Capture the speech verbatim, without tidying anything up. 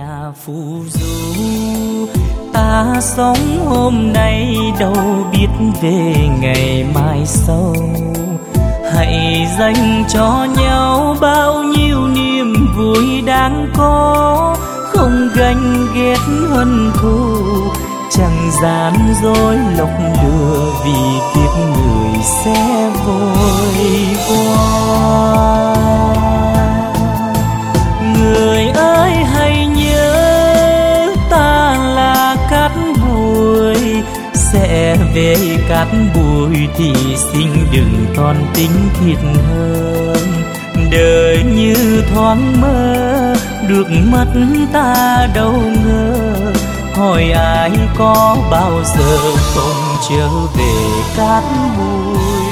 là phù du. Ta sống hôm nay đâu biết về ngày mai sau. Hãy dành cho nhau bao nhiêu niềm vui đang có, không ganh ghét hận thù, chẳng gian dối lọc lừa, vì kiếp người sẽ vội qua. Người ơi hãy nhớ ta là cát bụi, sẽ về cát bụi thì xin đừng còn tính thiệt hơn. Đời như thoáng mơ, được mất ta đâu ngờ, hỏi ai có bao giờ không trở về cát bụi.